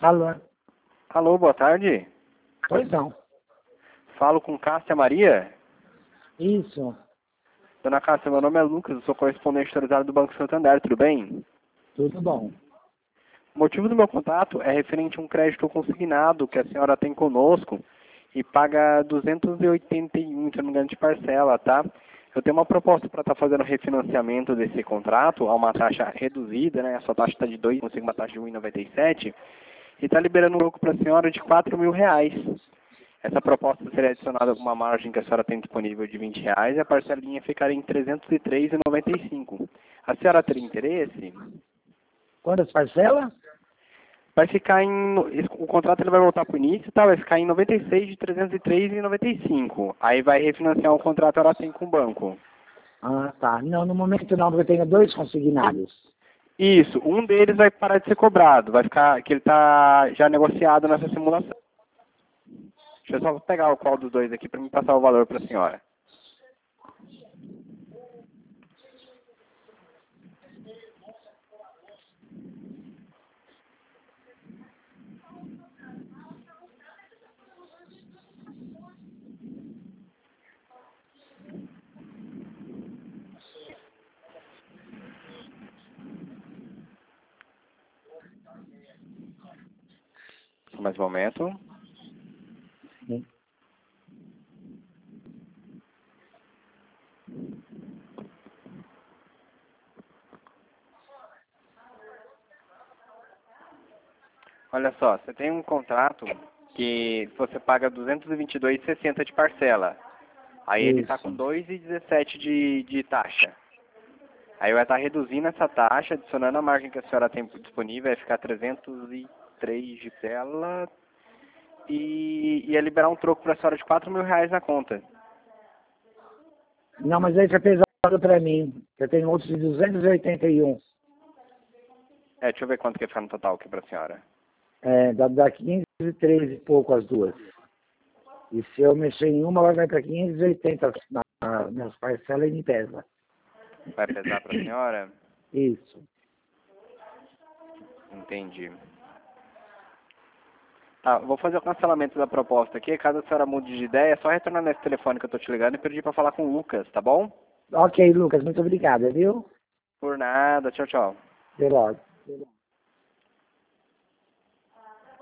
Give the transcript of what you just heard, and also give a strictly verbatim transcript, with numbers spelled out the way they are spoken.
Alô? Alô, boa tarde. Pois não. Falo com Cássia Maria. Isso. Dona Cássia, meu nome é Lucas, eu sou correspondente autorizado do Banco Santander, tudo bem? Tudo bom. O motivo do meu contato é referente a um crédito consignado que a senhora tem conosco e paga duzentos e oitenta e um, se não me engano, de parcela, tá? Eu tenho uma proposta para estar fazendo refinanciamento desse contrato a uma taxa reduzida, né? A sua taxa está de dois, consigo uma taxa de um vírgula noventa e sete e está liberando um lucro para a senhora de quatro mil reais. Essa proposta seria adicionada com uma margem que a senhora tem disponível de vinte reais e a parcelinha ficaria em trezentos e três reais e noventa e cinco centavos. A senhora teria interesse? Quantas parcelas? Vai ficar em... O contrato ele vai voltar para o início, tá? Vai ficar em noventa e seis de trezentos e três reais e noventa e cinco. Aí vai refinanciar o contrato, ela tem com o banco. Ah, tá. Não, no momento não, porque eu tenho dois consignados. Isso, um deles vai parar de ser cobrado, vai ficar, que ele está já negociado nessa simulação. Deixa eu só pegar o qual dos dois aqui para me passar o valor para a senhora. Mais um momento. Sim. Olha só, você tem um contrato que você paga duzentos e vinte e dois reais e sessenta centavos de parcela. Aí ele está com Isso. dois reais e dezessete centavos de, de taxa. Aí vai estar reduzindo essa taxa, adicionando a margem que a senhora tem disponível, vai ficar trezentos e três de tela e ia liberar um troco para a senhora de quatro mil reais na conta. Não, mas aí você fez pesado para mim. Eu tenho outros de duzentos e oitenta e um. É, deixa eu ver quanto que vai ficar no total aqui para a senhora. É, dá, dá quinhentos e treze e pouco as duas. E se eu mexer em uma, ela vai para quinhentos e oitenta na, na, nas parcelas e me pesa. Vai pesar para a senhora? Isso. Entendi. Tá, vou fazer o cancelamento da proposta aqui. Caso a senhora mude de ideia, é só retornar nesse telefone que eu estou te ligando e pedir para falar com o Lucas, tá bom? Ok, Lucas, muito obrigado, viu? Por nada. Tchau, tchau. Até logo.